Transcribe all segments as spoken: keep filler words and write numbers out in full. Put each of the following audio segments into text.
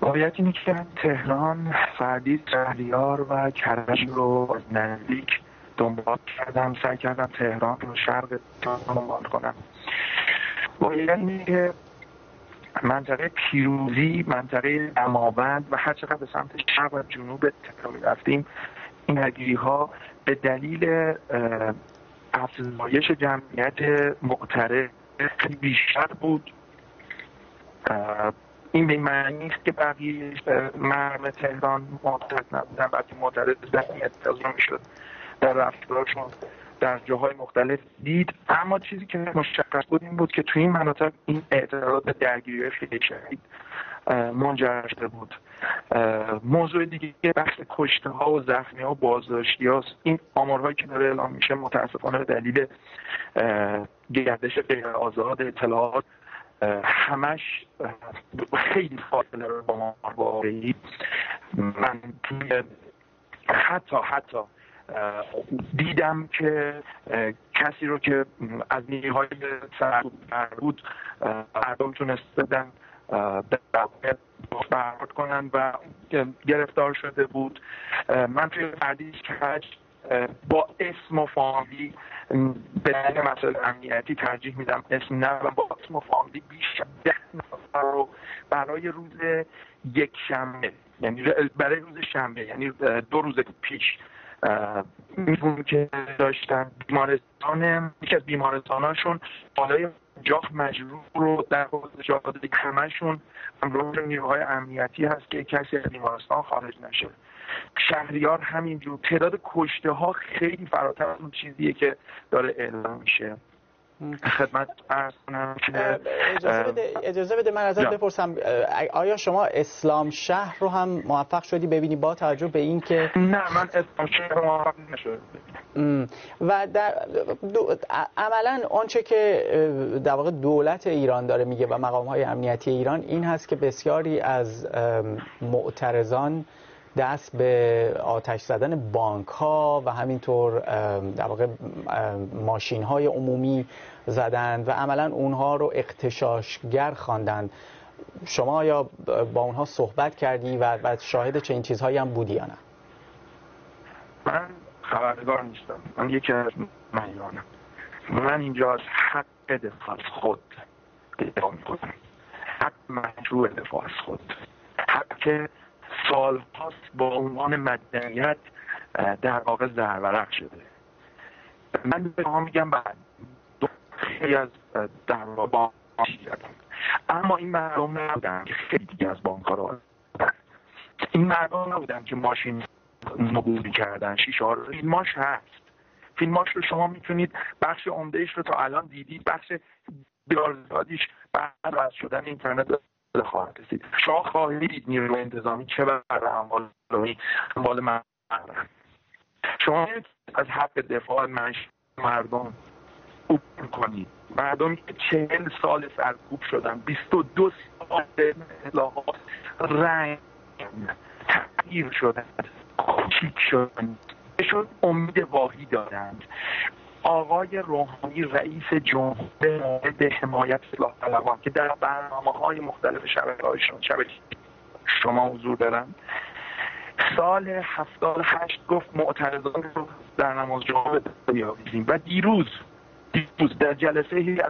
واقعیت اینه که تهران، فردید، شهریار و کرج رو نزدیک دنبال کردم، سعی کردم تهران رو شرق تهران دنبال کنم. واقعیت اینه که منطقه پیروزی، منطقه دماوند و هر چقدر به سمت شرق و جنوب تهران رفتیم، این درگیری ها به دلیل افزایش جمعیت معترض خیلی بیشتر بود. این به معنی نیست که بقیه مردم تهران معترض نبودن، بلکه معترض جمعیت اعلام میشد در رفتارشون در جاهای مختلف دید. اما چیزی که مشخص بود این بود که توی این مناطق این اعتراضات به درگیری خیلی شدید منجر شده بود. موضوع دیگه که بحث کشته ها و زخمی ها و بازداشتی هاست. این آمارهایی که داره اعلام میشه متاسفانه به دلیل گردش غیر آزاد اطلاعات همش خیلی فاصله رو با ما واقعی. من توی حتی حتی دیدم که کسی رو که از نیروهای سرکوب بود مردم تونستن برخورد کنن و گرفتار شده بود. من توی فردیس کرج با اسم و فامیلی به دلیل مسائل امنیتی ترجیح میدم اسم نه و با اسم و فامیلی بیش از ده نفر رو برای روز یک شنبه، یعنی برای روز شنبه، یعنی دو روز پیش میدونم که داشتن بیمارستان، یکی از بیمارستاناشون بالای جاخ مجروح رو در حوض جا داده، همشون همراه نیروهای امنیتی هست که کسی از بیمارستان خارج نشه. شهریار همینجور. تعداد کشته ها خیلی فراتر از اون چیزیه که داره اعلام میشه. خدمت عرض کنم که اجازه بده اجازه بده من ازت بپرسم، آیا شما اسلام شهر رو هم موفق شدی ببینی با توجه به این که نه من اسلام شهر رو موفق نشدم و در دو... عملا آنچه که در واقع دولت ایران داره میگه و مقام‌های امنیتی ایران این هست که بسیاری از معترضان دست به آتش زدن بانک ها و همینطور در واقع ماشین های عمومی زدند و عملا اونها رو اغتشاشگر خواندند. شما یا با اونها صحبت کردی و بعد شاهد چنین چیزهایی هم بودی یا نه؟ من خبرنگار نیستم، من یکی از مهیانم. من اینجا از حق دفاع از خود دفاع میکنم، حق مشروع دفاع از خود، حق که سال هاست با عنوان مدنیت در واقع زرورق شده. من به شما میگم بعد خیلی از در واقع بانک شدم، اما این مردم نبودن که خیلی دیگه از بانک ها رو این مردم نبودن که ماشین نبوری کردن، شیشه ها رو. فیلماش هست، فیلماش رو شما میتونید بخش عمدهش رو تا الان دیدید، بخش بیارزادیش بعد از شدن اینترنت خواهد رسید. شما خواهید نیروی انتظامی چه برای اموال اموال مردم. شما از حق دفاع مردم عبور کنید. مردمی که چهل سال سرکوب شدن، بیست و دو سال اصلاحات رنگ تغییر شدن، کوچیک شدن، بهشون امید واهی دادند. آقای روحانی رئیس جمهور مورد حمایت اصلاح طلبان که در برنامه‌های مختلف شبکه‌هایشون شبکه شما حضور دارن، سال هفتاد و هشت گفت معترضان رو در نماز جمعه بیاویزیم و دیروز دیروز در جلسه هیئت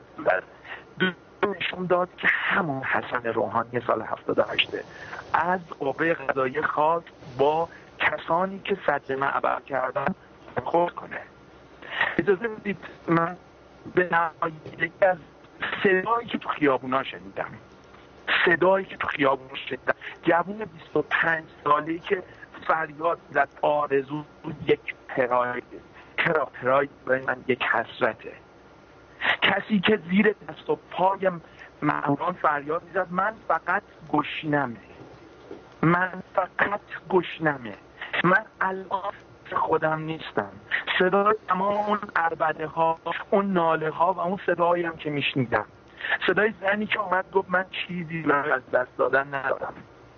نشون داد که همون حسن روحانی سال هفتاد و هشت از قوه قضاییه خواست با کسانی که صدر معبر کردن خورد کنه. اجازه بدید من به نمایندگی از صدایی که تو خیابونا شنیدم، صدایی که تو خیابونا شنیدم، جوون بیست و پنج ساله‌ای که فریاد زد آرزو یک پراید، کرا پراید برای من یک حسرته. کسی که زیر دست و پای ماموران فریاد میزد من فقط گشنمه، من فقط گشنمه، من الان خودم نیستم. صدای تمام اون عربده ها، اون ناله ها و اون صدایی هم که میشنیدم، صدای زنی که اومد گفت من چیزی من از دست دادن ندارم.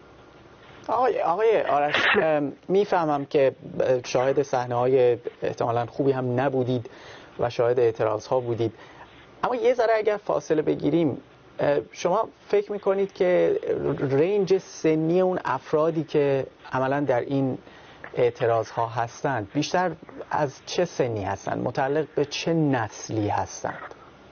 آقای آقای آرش، میفهمم که شاهد صحنه های احتمالاً خوبی هم نبودید و شاهد اعتراض ها بودید، اما یه ذره اگر فاصله بگیریم، شما فکر میکنید که رنج سنی اون افرادی که عملا در این اعتراض ها هستند بیشتر از چه سنی هستند؟ متعلق به چه نسلی هستند؟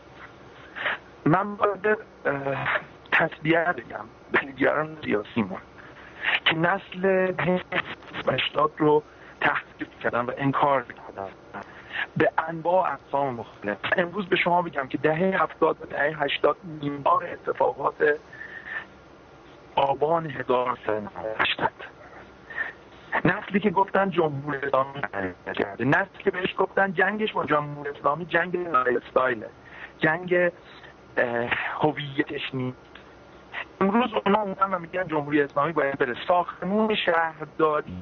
من باید تصدیه بگم به دیگران سیاسیمون که نسل هشتاد رو تحقیق کردن و انکار کردن به انواع اقسام مختلف. امروز به شما بگم که دهه هفتاد و دهه هشتاد میمار اتفاقات آبان هزار سال هشتاد، نسلی که گفتن جمهوری اسلامی کرده، نسلی که بهش گفتن جنگش با جمهوری اسلامی جنگ استایله، جنگ هویتش نیست. امروز اونا اومدن و میگن جمهوری اسلامی باید بره. ساختمون شهرداری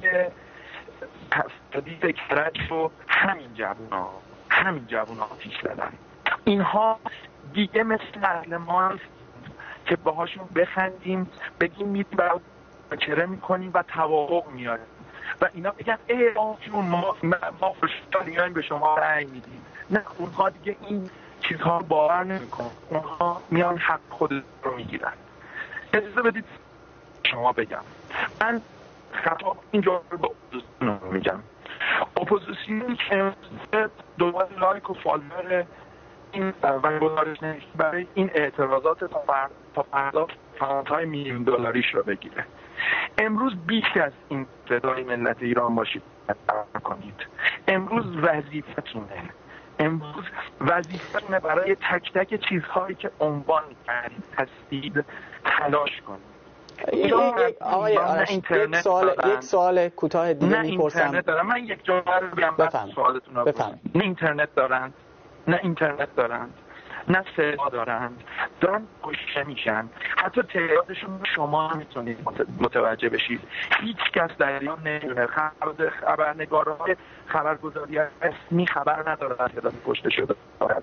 تفدید کرج رو همین جوونا همین جوونا پیش دادن. اینها دیگه مثل اهل ما که باهاشون بخندیم بگیم میدیم برای چره میکنیم و توافق میاریم و اینا بگن ای آقایون ما ما خوشحالیم به شما رأی میدیم. نه، اونها دیگه این چیزها رو باور نمیکنن، اونها میان حق خود رو میگیرن. اجازه بدید شما بگم، من خطاب اینجا رو به اپوزیسیون میگم، اپوزیسیونی که دنبال لایک و فالوور این و گزارش نویسی برای این اعتراضات تا پرداخت فاندهای میلیون دلاریش رو بگیره. امروز بیش از این صدای ملت ایران باشید کنید. امروز وظیفتونه امروز وظیفتونه برای تک تک چیزهایی که عنوان کردید هستید تلاش کنید. آقای آرش یک سوال یک سوال کوتاه دیگه میپرسم. نه اینترنت دارن. من یک جمله رو بگم بعد سوالتون رو بپرسم. نه اینترنت دارن، نه اینترنت دارن، نه صدا دارن، دارن کشته میشن. حتی تعدادشون شما میتونید متوجه بشید. هیچ کس در ایران نمیدونه. خبرنگارهای خبرگزاری رسمی خبر ندارن تعداد کشته شده.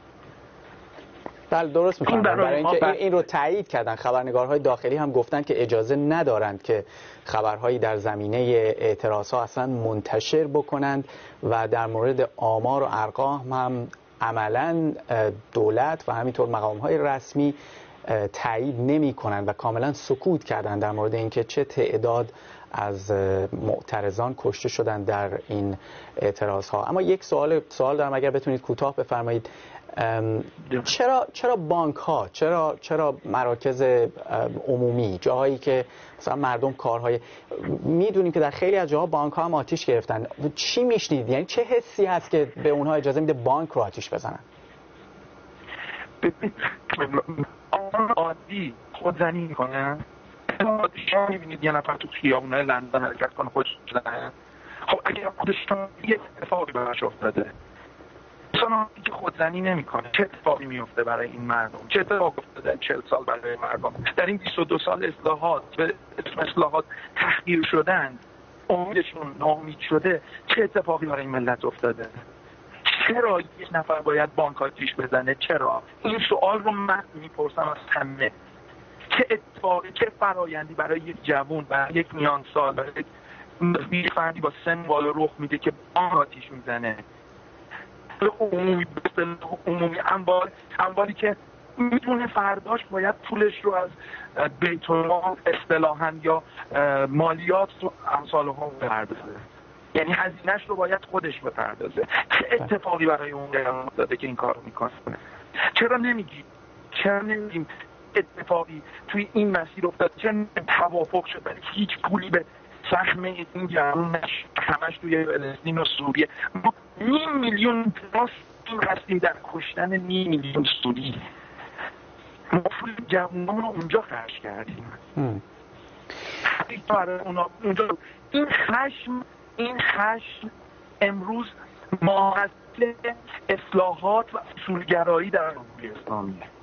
بله درست می‌فرمایید. برای اینکه این, این رو تایید کردن خبرنگارهای داخلی هم گفتن که اجازه ندارند که خبرهایی در زمینه اعتراضها اصلا منتشر بکنند و در مورد آمار و ارقام هم عملاً دولت و همینطور مقام‌های رسمی تایید نمی‌کنند و کاملاً سکوت کردن در مورد اینکه چه تعداد از معترضان کشته شدن در این اعتراضها. اما یک سوال سوال دارم اگر بتونید کوتاه بفرمایید. چرا چرا بانک ها چرا چرا مراکز عمومی جاهایی که مثلا مردم کارهای میدونیم که در خیلی از جاها بانک ها هم آتیش گرفتن، چی میشنید؟ یعنی چه حسی هست که به اونها اجازه میده بانک رو آتیش بزنن؟ آن عادی خودزنی میکنه. شما میبینید یه نفر تو خیابونه لندن حرکت کنه خودش بزنه. خب اگر خودشون یه اتفاقی براش افتاده، انسان که خودزنی نمیکنه، چه اتفاقی میفته برای این مردم؟ چه اتفاق افتاده در چهل سال برای مردم؟ در این بیست و دو سال اصلاحات به اسم اصلاحات تحقیر شدن، امیدشون ناامید شده. چه اتفاقی برای این ملت افتاده؟ چرا یک نفر باید بانک آتیش بزنه؟ چرا؟ این سوال رو من میپرسم از همه. چه اتفاقی، چه فرایندی برای یک جوان، برای یک میان سال، برای یک فردی با سن بالا رخ میده که بانک آتیش میزنه؟ عمومی عمومی اموال اموالی که میتونه فرداش باید پولش رو از بیت المال اصطلاحاً یا مالیات رو امثال هم بپردازه، یعنی هزینه‌اش رو باید خودش بپردازه. چه اتفاقی برای اون قرار داده که این کارو میکنه؟ چرا نمیگیم چرا نمیگیم اتفاقی توی این مسیر افتاد؟ چرا توافق شد ولی هیچ پولی به سهم این جوان نش همش توی فلسطین و سوریه؟ ما نیم میلیون راست هستیم در کشتن نیم میلیون سوری. ما پول جوانمون رو اونجا خرج کردیم. اونجا این خشم این خشم امروز ماحصل اصلاحات و اصولگرایی در جمهوری اسلامیه.